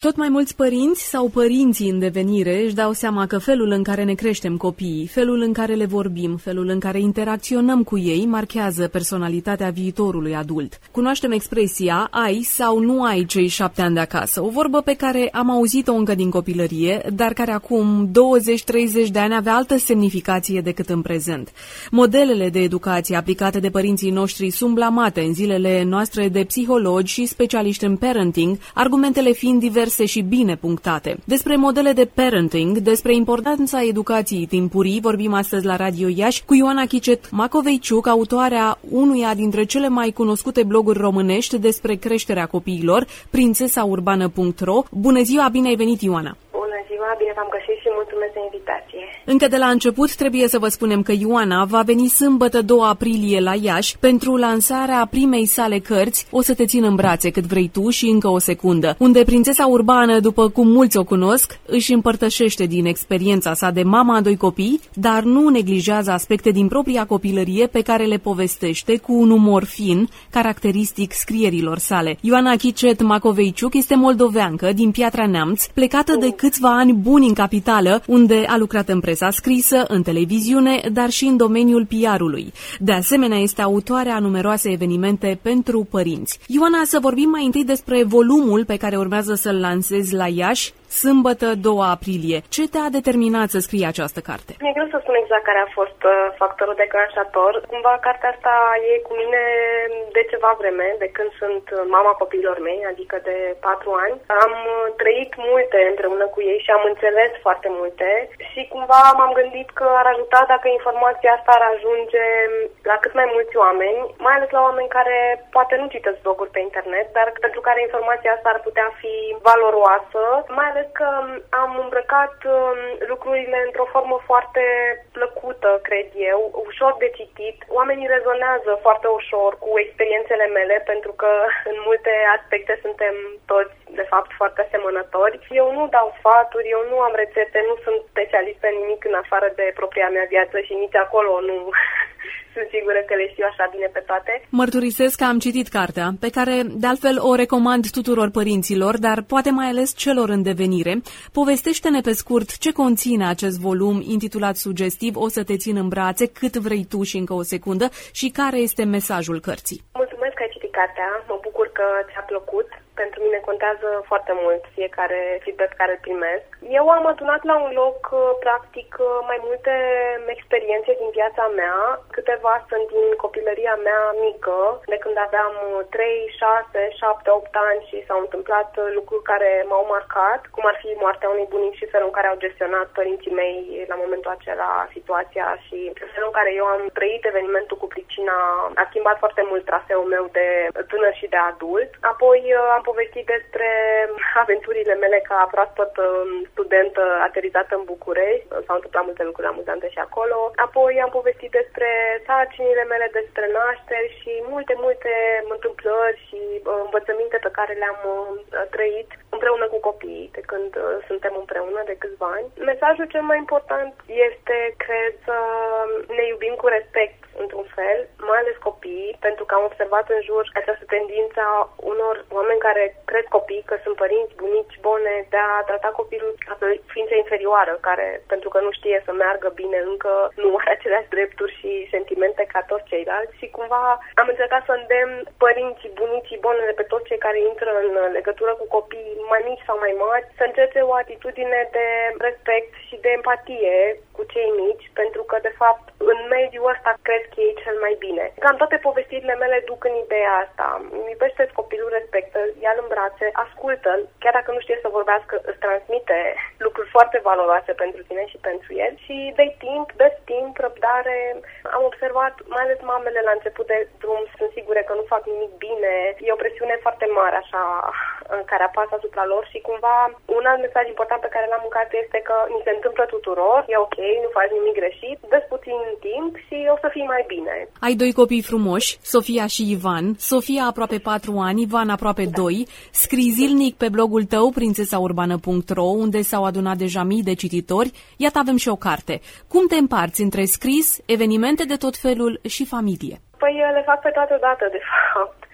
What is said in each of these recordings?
Tot mai mulți părinți sau părinții în devenire își dau seama că felul în care ne creștem copiii, felul în care le vorbim, felul în care interacționăm cu ei marchează personalitatea viitorului adult. Cunoaștem expresia ai sau nu ai cei 7 ani de acasă, o vorbă pe care am auzit-o încă din copilărie, dar care acum 20-30 de ani avea altă semnificație decât în prezent. Modelele de educație aplicate de părinții noștri sunt blamate în zilele noastre de psihologi și specialiști în parenting, argumentele fiind diverse și bine punctate. Despre modele de parenting, despre importanța educației timpurii, vorbim astăzi la Radio Iași cu Ioana Chicet-Macoveiciuc, autoarea unuia dintre cele mai cunoscute bloguri românești despre creșterea copiilor, prințesaurbană.ro. Bună ziua, bine ai venit, Ioana! Bine v-am găsit și mulțumesc de invitație. Încă de la început trebuie să vă spunem că Ioana va veni sâmbătă 2 aprilie la Iași pentru lansarea primei sale cărți O să te țin în brațe cât vrei tu și încă o secundă, unde prințesa urbană, după cum mulți o cunosc, își împărtășește din experiența sa de mama a 2 copii, dar nu neglijează aspecte din propria copilărie pe care le povestește cu un umor fin, caracteristic scrierilor sale. Ioana Chicet-Macoveiciuc este moldoveancă din Piatra Neamț, plecată de câțiva ani buni în capitală, unde a lucrat în presa scrisă, în televiziune, dar și în domeniul PR-ului. De asemenea, este autoarea a numeroase evenimente pentru părinți. Ioana, să vorbim mai întâi despre volumul pe care urmează să-l lansezi la Iași, sâmbătă 2 aprilie. Ce te-a determinat să scrii această carte? Mi-e greu să spun exact care a fost factorul declanșator. Cumva cartea asta e cu mine de ceva vreme, de când sunt mama copiilor mei, adică de 4 ani. Am trăit multe împreună cu ei și am înțeles foarte multe și cumva m-am gândit că ar ajuta dacă informația asta ar ajunge la cât mai mulți oameni, mai ales la oameni care poate nu citesc bloguri pe internet, dar pentru care informația asta ar putea fi valoroasă, mai ales că am îmbrăcat lucrurile într-o formă foarte plăcută, cred eu, ușor de citit. Oamenii rezonează foarte ușor cu experiențele mele, pentru că în multe aspecte suntem toți, de fapt, foarte asemănători. Eu nu dau sfaturi, eu nu am rețete, nu sunt specialistă în nimic în afară de propria mea viață și nici acolo nu sunt sigură că le știu așa bine pe toate. Mărturisesc că am citit cartea, pe care, de altfel, o recomand tuturor părinților, dar poate mai ales celor în devenire. Povestește-ne pe scurt ce conține acest volum intitulat sugestiv O să te țin în brațe cât vrei tu și încă o secundă și care este mesajul cărții. Mulțumesc că ai citit cartea, mă bucur că ți-a plăcut. Pentru mine contează foarte mult fiecare feedback care îl primesc. Eu am adunat la un loc, practic, mai multe experiențe din viața mea. Câteva sunt din copilăria mea mică, de când aveam 3, 6, 7, 8 ani și s-au întâmplat lucruri care m-au marcat, cum ar fi moartea unui bunic și felul în care au gestionat părinții mei la momentul acela situația și felul în care eu am trăit evenimentul cu pricina a schimbat foarte mult traseul meu de tânăr și de adult. Apoi am povestit despre aventurile mele ca proaspăt studentă aterizată în București. S-au întâmplat multe lucruri amuzante și acolo. Apoi am povestit despre sarcinile mele, despre nașteri și multe întâmplări și învățăminte pe care le-am trăit împreună cu copiii, de când suntem împreună de câțiva ani. Mesajul cel mai important este, cred, să ne iubim cu respect într-un fel, mai ales copiii, pentru că am observat în jur această tendință a unor oameni care cred copii că sunt părinți, bunici, bune, de a trata copilul ca pe ființă inferioară, care, pentru că nu știe să meargă bine, încă nu are aceleași drepturi și sentimente ca toți ceilalți și cumva am încercat să îndemn părinții, bunicii, bonele, pe toți cei care intră în legătură cu copii mai mici sau mai mari, să încerce o atitudine de respect și de empatie cu cei mici, pentru că, de fapt, în mediul ăsta cred că e cel mai bine. Cam toate povestirile mele duc în ideea asta. Iubește-ți copilul, respectă-l, ia-l în brațe, ascultă-l, chiar dacă nu știe să vorbească, îți transmite lucruri foarte valoroase pentru tine și pentru el și dă-i timp, dă-ți timp, răbdare. Am observat, mai ales mamele la început de drum, sunt sigure că nu fac nimic bine. E o presiune foarte mare, așa, care apasă asupra lor și cumva un alt mesaj important pe care l-am în carte este că ni se întâmplă tuturor, e ok, nu faci nimic greșit, dă-ți puțin timp și o să fii mai bine. Ai 2 copii frumoși, Sofia și Ivan. Sofia aproape 4 ani, Ivan aproape 2. Scrii zilnic pe blogul tău, prințesaurbană.ro, unde s-au adunat deja mii de cititori. Iată, avem și o carte. Cum te împarți între scris, evenimente de tot felul și familie? Păi le fac pe toate odată, de fapt.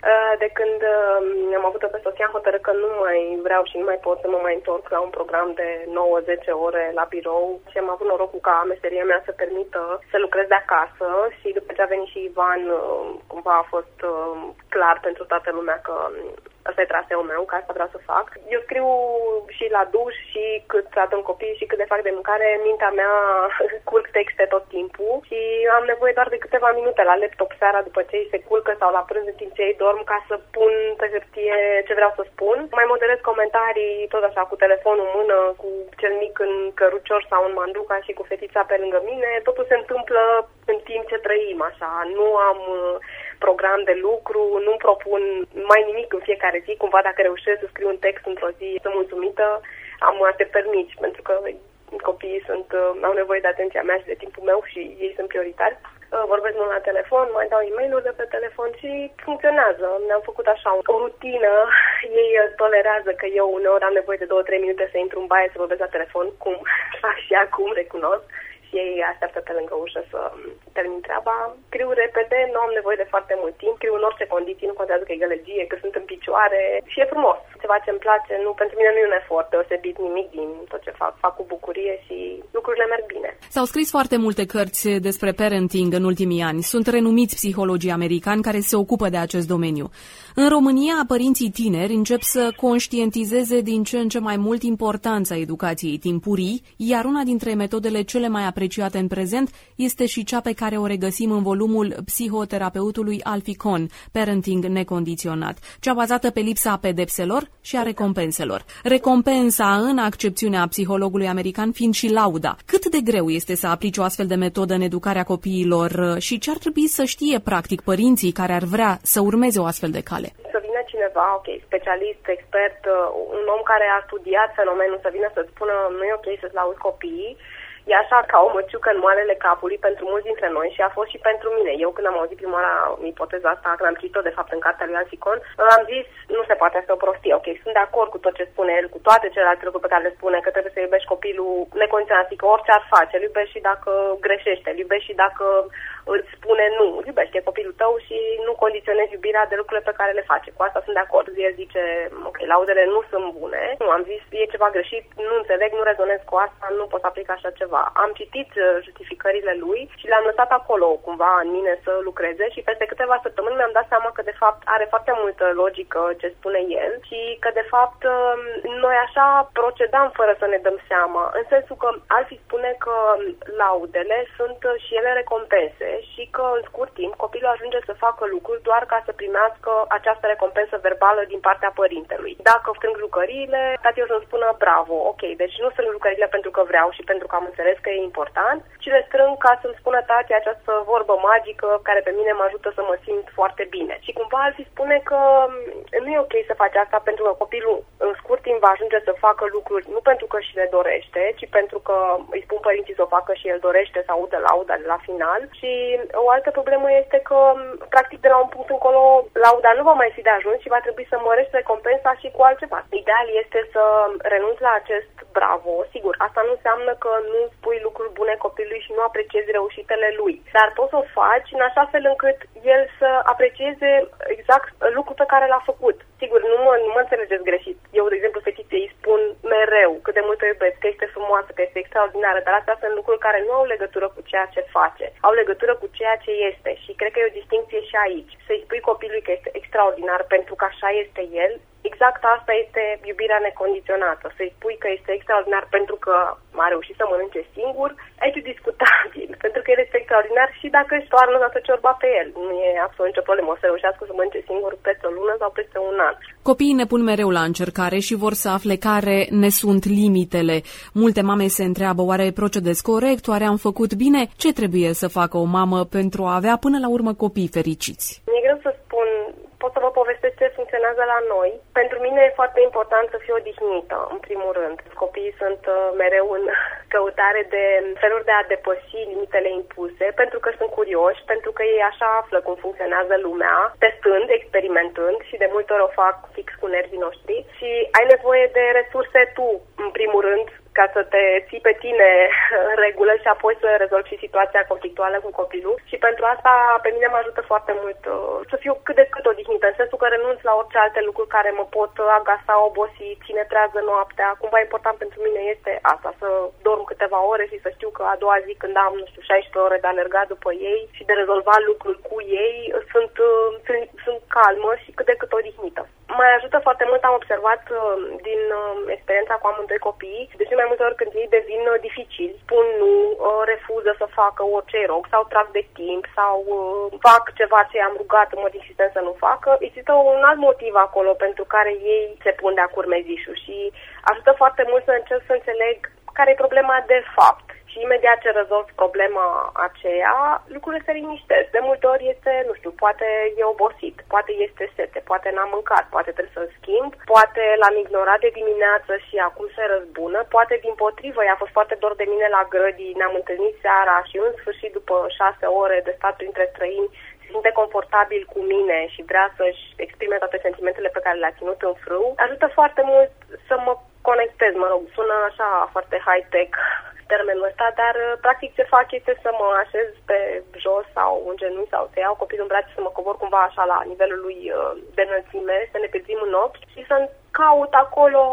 De când am avut-o pe soția, am hotărât că nu mai vreau și nu mai pot să mă mai întorc la un program de 9-10 ore la birou și am avut norocul ca meseria mea să permită să lucrez de acasă și după ce a venit și Ivan, cumva a fost clar pentru toată lumea că ăsta e traseul meu, că asta vreau să fac. Eu scriu și la duș și cât adun copii și cât de fac de mâncare, mintea mea curg texte tot timpul și am nevoie doar de câteva minute la laptop seara după ce ei se culcă sau la prânz în timp ce ei dorm ca să pun pe hârtie ce vreau să spun. Mai moderez comentarii tot așa cu telefonul în mână, cu cel mic în cărucior sau în manduca și cu fetița pe lângă mine. Totul se întâmplă în timp ce trăim așa. Nu am program de lucru, nu-mi propun mai nimic în fiecare zi. Cumva dacă reușesc să scriu un text într-o zi, sunt mulțumită. Am așteptări mici, pentru că copiii au nevoie de atenția mea și de timpul meu și ei sunt prioritari. Vorbesc mult la telefon, mai dau e-mail-uri de pe telefon și funcționează. Ne-am făcut așa o rutină. Ei tolerează că eu uneori am nevoie de 2-3 minute să intru în baie să vorbesc la telefon, cum fac și acum, recunosc. Și ei așteaptă pe lângă ușă să termin treaba. Scriu repede, nu am nevoie de foarte mult timp, scriu în orice condiții, nu contează că e gălăgie, că sunt în picioare și e frumos. Ceva ce îmi place, pentru mine nu e un efort deosebit nimic din tot ce fac cu bucurie și lucrurile merg bine. S-au scris foarte multe cărți despre parenting în ultimii ani. Sunt renumiți psihologii americani care se ocupă de acest domeniu. În România, părinții tineri încep să conștientizeze din ce în ce mai mult importanța educației timpurii, iar una dintre metodele cele mai apreciate în prezent este și cea pe care o regăsim în volumul psihoterapeutului Alfie Kohn, Parenting necondiționat, cea bazată pe lipsa pedepselor și a recompenselor. Recompensa, în accepțiunea psihologului american, fiind și lauda. Cât de greu este să aplici o astfel de metodă în educarea copiilor și ce ar trebui să știe practic părinții care ar vrea să urmeze o astfel de cale? Să vină cineva, specialist, expert, un om care a studiat fenomenul, să vină să spună nu e ok să-ți lauzi copiii, e așa ca o măciucă în moalele capului pentru mulți dintre noi și a fost și pentru mine. Eu când am auzit prima oară ipoteza asta, când am citit-o de fapt în cartea lui Alfie Kohn, am zis, nu se poate, asta e o prostie. Ok, sunt de acord cu tot ce spune el, cu toate celelalte lucruri pe care le spune, că trebuie să iubești copilul necondiționat, că orice ar face, îl iubești și dacă greșește, îl iubești și dacă îți spune nu, îl iubești, e copilul tău și nu condiționezi iubirea de lucrurile pe care le face. Cu asta sunt de acord. El zice, ok, laudele nu sunt bune. Nu, am zis, e ceva greșit, nu înțeleg, nu rezonez cu asta, nu pot aplica așa ceva. Am citit justificările lui și le-am lăsat acolo cumva în mine să lucreze și peste câteva săptămâni mi-am dat seama că de fapt are foarte multă logică ce spune el și că de fapt noi așa procedam fără să ne dăm seama, în sensul că Alfie spune că laudele sunt și ele recompense și că în scurt timp copilul ajunge să facă lucruri doar ca să primească această recompensă verbală din partea părintelui. Dacă strâng jucăriile, tati o să-mi spună bravo, ok, deci nu strâng jucăriile pentru că vreau și pentru că am înțeles că e important, ci le strâng ca să-mi spună tati această vorbă magică care pe mine mă ajută să mă simt foarte bine. Și cumva Alfie spune că nu e ok să faci asta pentru că copilul în scurt timp va ajunge să facă lucruri nu pentru că și le dorește, ci pentru că îi spun părinții să o facă și el dorește să audă lauda de la final. Și o altă problemă este că practic de la un punct încolo lauda nu va mai fi de ajuns și va trebui să mărești recompensa și cu altceva. Ideal este să renunți la acest bravo. Sigur, asta nu înseamnă că nu spui lucruri bune copilului și nu apreciezi reușitele lui. Dar poți să o faci în așa fel încât el să aprecieze exact lucrul pe care l-a făcut. Sigur, nu mă înțelegeți greșit. Eu, de exemplu, fetiței îi spun mereu cât de mult o iubesc, că este frumoasă, că este extraordinară, dar astea sunt lucruri care nu au legătură cu ceea ce face. Au legătură cu ceea ce este și cred că e o distinție și aici. Să-i spui copilului că este extraordinar pentru că așa este el, exact asta este iubirea necondiționată. Să-i spui că este extraordinar pentru că a reușit să mănânce singur, aici e discutabil, pentru că el este extraordinar și dacă își toarnă toată ciorba pe el. Nu e absolut nicio problemă, o să reușească să mănânce singur peste o lună sau peste un an. Copiii ne pun mereu la încercare și vor să afle care ne sunt limitele. Multe mame se întreabă, oare procedez corect, oare am făcut bine? Ce trebuie să facă o mamă pentru a avea până la urmă copii fericiți? Mi-e greu să spun, pot să vă povestesc ce funcționează la noi. Pentru mine e foarte important să fiu odihnită, în primul rând. Copiii sunt mereu în căutare de feluri de a depăși limitele impuse, pentru că sunt curioși, pentru că ei așa află cum funcționează lumea, testând, experimentând și de multe ori o fac fix cu nervii noștri. Și ai nevoie de resurse tu, în primul rând, ca să te ții pe tine în regulă și apoi să rezolvi și situația conflictuală cu copilul. Și pentru asta pe mine mă ajută foarte mult să fiu cât de cât odihnită, în sensul că renunț la orice alte lucruri care mă pot agasa, obosi, ține trează noaptea. Cumva important pentru mine este asta, să dorm câteva ore și să știu că a doua zi când am, 16 ore de alergat după ei și de rezolvat lucruri cu ei, sunt calmă și cât de cât odihnită. Mai ajută foarte mult, am observat din experiența cu amândoi copii, de cele mai multe ori când ei devin dificili, spun nu, refuză să facă orice îi rog sau trag de timp sau fac ceva ce i-am rugat în mod insistent să nu facă, există un alt motiv acolo pentru care ei se pun de-a curmezișul și ajută foarte mult să încerc să înțeleg care e problema de fapt. Și imediat ce rezolvi problema aceea, lucrurile se liniștesc. De multe ori este, nu știu, poate e obosit, poate este sete, poate n-a mâncat, poate trebuie să-l schimb, poate l-am ignorat de dimineață și acum se răzbună, poate dimpotrivă, i-a fost foarte dor de mine la grădii, ne-am întâlnit seara și în sfârșit după 6 ore de stat printre străini, se simte confortabil cu mine și vrea să-și exprime toate sentimentele pe care le-a ținut în frâu. Ajută foarte mult să mă conectez, sună așa foarte high-tech termenul ăsta, dar practic ce fac este să mă așez pe jos sau în genunchi sau să iau copilul în brațe, să mă cobor cumva așa la nivelul lui de înălțime, să ne pezim în ochi și să caut acolo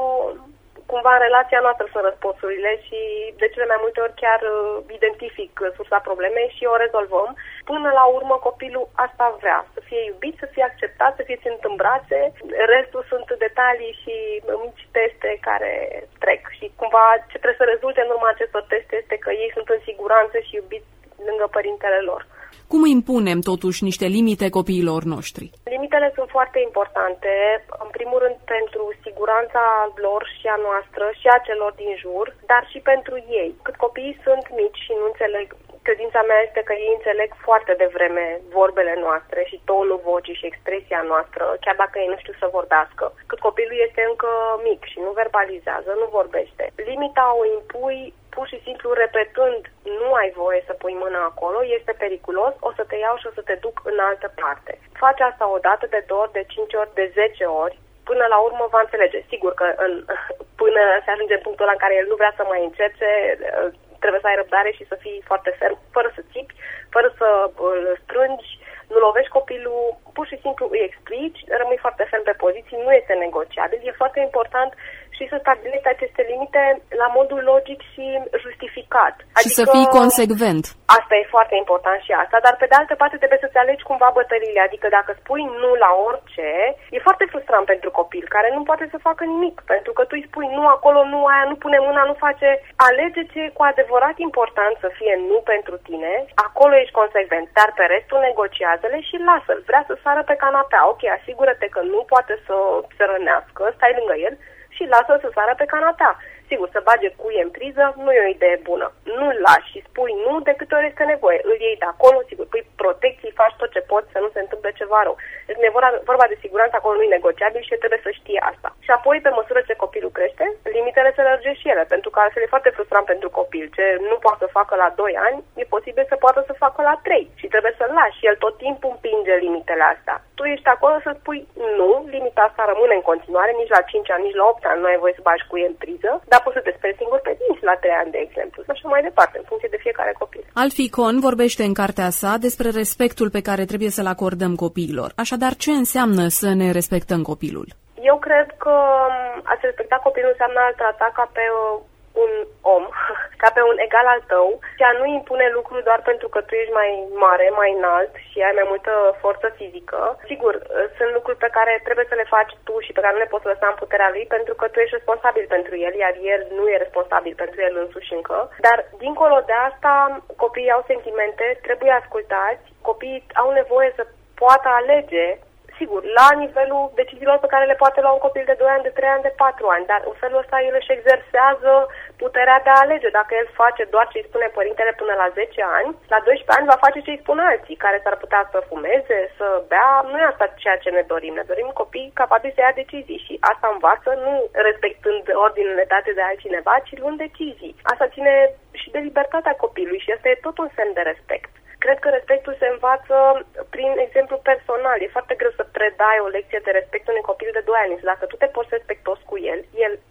cumva în relația noastră sunt răspunsurile și de cele mai multe ori chiar identific sursa problemei și o rezolvăm. Până la urmă copilul asta vrea, să fie iubit, să fie acceptat, să fie ținut în brațe. Restul sunt detalii și mici teste care trec și cumva ce trebuie să rezulte în urma acestor teste este că ei sunt în siguranță și iubiți lângă părintele lor. Cum impunem totuși niște limite copiilor noștri? Limitele sunt foarte importante, în primul rând pentru siguranța lor și a noastră și a celor din jur, dar și pentru ei. Cât copiii sunt mici și nu înțeleg, credința mea este că ei înțeleg foarte devreme vorbele noastre și tonul vocii și expresia noastră, chiar dacă ei nu știu să vorbească. Cât copilul este încă mic și nu verbalizează, nu vorbește. Limita o impui pur și simplu repetând, nu ai voie să pui mâna acolo, este periculos, o să te iau și o să te duc în altă parte. Faci asta o dată, de 2 ori, de 5 ori, de 10 ori, până la urmă va înțelege. Sigur că până se ajunge în punctul ăla în care el nu vrea să mai încerce, trebuie să ai răbdare și să fii foarte ferm, fără să țipi, fără să îl strângi, nu lovești copilul, pur și simplu îi explici, rămâi foarte ferm pe poziții, nu este negociabil. E foarte important și să stabilești aceste limite la modul logic și justificat. Și să fii consecvent. Asta e foarte important și asta, dar pe de altă parte trebuie să-ți alegi cumva bătăliile, adică dacă spui nu la orice, e foarte frustrant pentru copil, care nu poate să facă nimic, pentru că tu îi spui nu acolo, nu aia, nu pune mâna, nu face. Alege ce e cu adevărat important să fie nu pentru tine, acolo ești consecvent, dar pe restul negociază-le și lasă-l. Vrea să sară pe canapea, ok, asigură-te că nu poate să se rănească, stai lângă el și lasă-l să sară pe canapea. Sigur, să bage cuie în priză nu e o idee bună. Nu-l lași și spui nu de câte ori este nevoie. Îl iei de acolo, sigur, pui protecții, faci tot ce poți să nu se întâmple ceva rău. Deci vorba de siguranță acolo nu e negociabil și trebuie să știe asta. Și apoi, pe măsură ce copilul crește, limitele se lărgesc și ele, pentru că altfel e foarte frustrant pentru copil. Ce nu poate să facă la 2 ani, e posibil să poată să facă la 3 și trebuie să-l lași. El tot timpul împinge limitele astea. Tu ești acolo să spui nu, limita asta rămâne în continuare, nici la 5 ani, nici la 8 ani nu ai voie să bagi cuie în priză, dar poți să te speri singur pe dinți la 3 ani, de exemplu, și așa mai departe, în funcție de fiecare copil. Alfie Kohn vorbește în cartea sa despre respectul pe care trebuie să-l acordăm copiilor. Așadar, ce înseamnă să ne respectăm copilul? Eu cred că a-ți respecta copilul înseamnă a-l trata ca pe un om, ca pe un egal al tău și a nu impune lucruri doar pentru că tu ești mai mare, mai înalt și ai mai multă forță fizică. Sigur, sunt lucruri pe care trebuie să le faci tu și pe care nu le poți lăsa în puterea lui pentru că tu ești responsabil pentru el, iar el nu e responsabil pentru el însuși încă. Dar, dincolo de asta, copiii au sentimente, trebuie ascultați, copiii au nevoie să poată alege, sigur, la nivelul deciziilor pe care le poate lua un copil de 2 ani, de 3 ani, de 4 ani, dar în felul ăsta el își exersează puterea de a alege. Dacă el face doar ce îi spune părintele până la 10 ani, la 12 ani va face ce îi spun alții, care s-ar putea să fumeze, să bea. Nu e asta ceea ce ne dorim. Ne dorim copii capabili să ia decizii și asta învață nu respectând ordinele date de altcineva, ci luând decizii. Asta ține și de libertatea copilului și asta e tot un semn de respect. Cred că respectul se învață prin exemplu personal. E foarte greu să predai o lecție de respect unui copil de 2 ani. Dacă tu te poți respectos cu el, el învață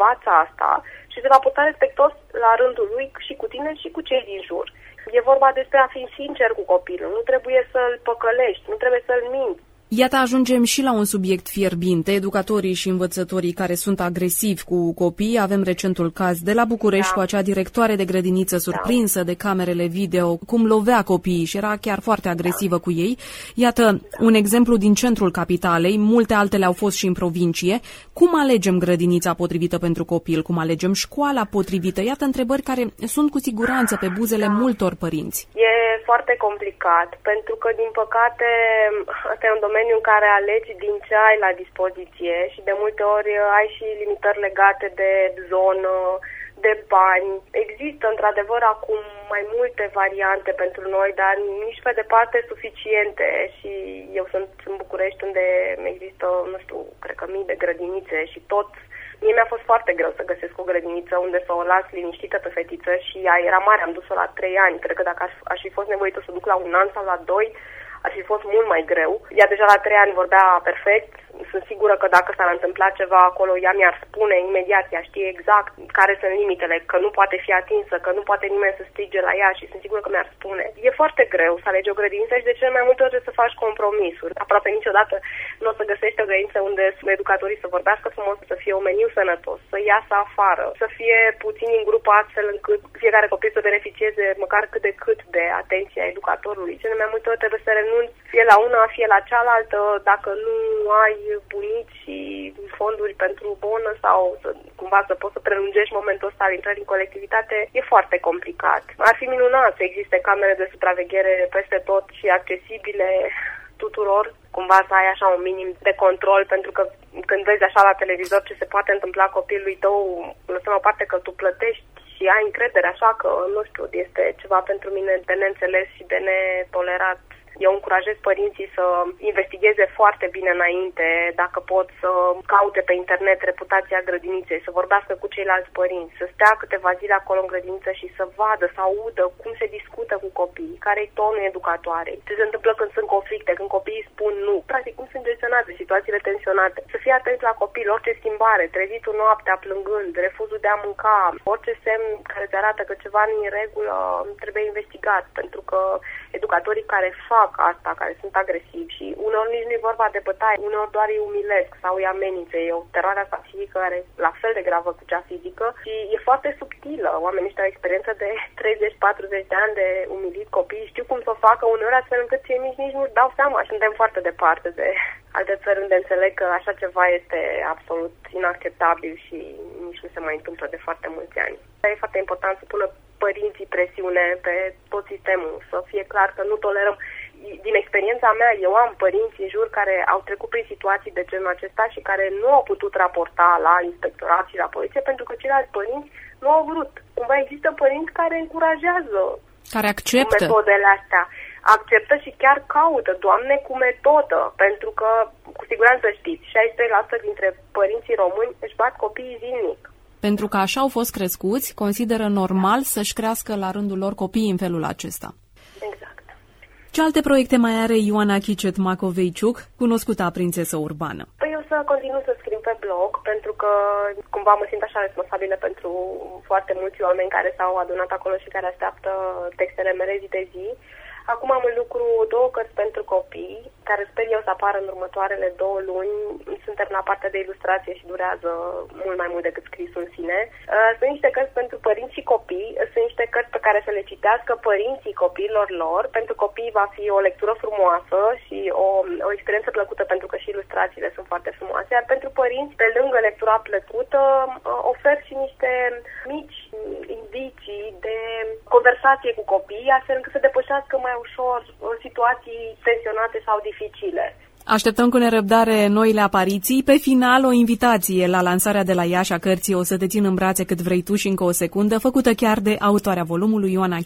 învață asta și se va purta respectos la rândul lui și cu tine și cu cei din jur. E vorba despre a fi sincer cu copilul, nu trebuie să-l păcălești, nu trebuie să-l minți. Iată, ajungem și la un subiect fierbinte, educatorii și învățătorii care sunt agresivi cu copiii. Avem recentul caz de la București cu acea directoare de grădiniță surprinsă de camerele video, cum lovea copiii și era chiar foarte agresivă cu ei. Iată, un exemplu din centrul capitalei, multe altele au fost și în provincie. Cum alegem grădinița potrivită pentru copil? Cum alegem școala potrivită? Iată întrebări care sunt cu siguranță pe buzele multor părinți. E foarte complicat, pentru că, din păcate, asta e un domeniu în care alegi din ce ai la dispoziție și de multe ori ai și limitări legate de zonă, de bani. Există, într-adevăr, acum mai multe variante pentru noi, dar nici pe departe suficiente. Și eu sunt în București, unde există, nu știu, cred că mii de grădinițe și tot. Mie mi-a fost foarte greu să găsesc o grădiniță unde să o las liniștită pe fetiță și ea era mare, am dus-o la 3 ani. Cred că dacă aș fi fost nevoită să o duc la 1 an sau la 2, ar fi fost mult mai greu. Ea deja la 3 ani vorbea perfect. Sunt sigură că dacă s-ar întâmpla ceva acolo, ea mi-ar spune imediat, ea știe exact care sunt limitele, că nu poate fi atinsă, că nu poate nimeni să strige la ea și sunt sigură că mi-ar spune. E foarte greu să alegi o grădiniță și de cele mai multe ori trebuie să faci compromisuri. Aproape niciodată nu o să găsești o grădiniță unde educatorii să vorbească frumos, să fie un meniu sănătos, să iasă afară, să fie puțini în grupă astfel încât fiecare copil să beneficieze măcar cât de cât de atenția educatorului. Cele mai multe ori trebuie să renunți fie la una, fie la cealaltă, dacă nu ai bunici și fonduri pentru bonă sau cumva să poți să prelungești momentul ăsta al intrării în colectivitate, e foarte complicat. Ar fi minunat să existe camere de supraveghere peste tot și accesibile tuturor, cumva să ai așa un minim de control, pentru că când vezi așa la televizor ce se poate întâmpla copilului tău, lăsăm o parte că tu plătești și ai încredere, așa că, nu știu, este ceva pentru mine de neînțeles și de netolerat. Eu încurajez părinții să investigheze foarte bine înainte, dacă pot să caute pe internet reputația grădiniței, să vorbească cu ceilalți părinți, să stea câteva zile acolo în grădiniță și să vadă, să audă cum se discută cu copiii, care-i tonul educatoarei, ce se întâmplă când sunt conflicte, când copiii spun nu, practic cum sunt gestionate situațiile tensionate. Să fie atenți la copil, orice schimbare, trezitul noaptea plângând, refuzul de a mânca, orice semn care îți arată că ceva nu e în regulă, trebuie investigat, pentru că educatorii care fac asta, care sunt agresivi și uneori nici nu e vorba de bătaie, uneori doar îi umilesc sau îi amenințe. E o teroare asta fizică care e la fel de gravă cu cea fizică și e foarte subtilă. Oamenii ăștia au experiență de 30-40 de ani de umilit copii, știu cum să o facă uneori astfel încât cei mici nici nu dau seama. Suntem foarte departe de alte țări unde înțeleg că așa ceva este absolut inacceptabil și nici nu se mai întâmplă de foarte mulți ani. E foarte important să pună părinții presiune pe tot sistemul, să fie clar că nu tolerăm. Din experiența mea, eu am părinți în jur care au trecut prin situații de genul acesta și care nu au putut raporta la inspectorat și la poliție pentru că ceilalți părinți nu au vrut. Cumva există părinți care încurajează, care acceptă metodele astea, acceptă și chiar caută, Doamne, cu metodă, pentru că, cu siguranță știți, 63% dintre părinții români își bat copiii zilnic. Pentru că așa au fost crescuți, consideră normal să-și crească la rândul lor copiii în felul acesta. Exact. Ce alte proiecte mai are Ioana Chicet-Macovei-Ciuc, cunoscuta prințesă urbană? Păi eu să continui să scriu pe blog, pentru că cumva mă simt așa responsabilă pentru foarte mulți oameni care s-au adunat acolo și care așteaptă textele mele zi de zi. Acum am în lucru 2 cărți pentru copii, care sper eu să apară în următoarele 2 luni. Suntem la partea de ilustrație și durează mult mai mult decât scrisul în sine. Sunt niște cărți pentru părinți și copii, sunt niște cărți pe care să le citească părinții copiilor lor. Pentru copii va fi o lectură frumoasă și o experiență plăcută, pentru că și ilustrațiile sunt foarte frumoase. Iar pentru părinți, pe lângă lectura plăcută, ofer și niște mici indicii de conversație cu copiii, astfel încât să depășească mai ușor situații tensionate sau dificile. Așteptăm cu nerăbdare noile apariții. Pe final, o invitație la lansarea de la Iași a cărții O să te țin în brațe cât vrei tu și încă o secundă, făcută chiar de autoarea volumului Ioana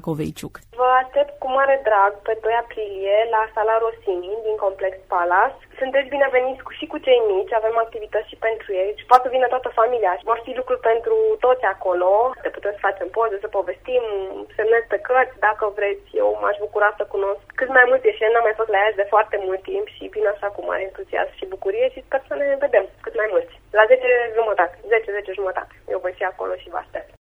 Chicet-Macovei-Ciuc. Vă aștept cu mare drag pe 2 aprilie la Sala Rossini din Complex Palace. Sunteți bineveniți și cu cei mici, avem activități și pentru ei și poate să vină toată familia. Vor fi lucruri pentru toți acolo, te putem să facem poze, să povestim, semnez pe cărți, dacă vreți, eu m-aș bucura să cunosc cât mai mulți ieșeni, n-am mai fost la Iași de foarte mult timp și vin așa cu mare entuziasm și bucurie și sper să ne vedem cât mai mulți. La 10 jumătate, 10 jumătate, eu voi fi acolo și vă aștept.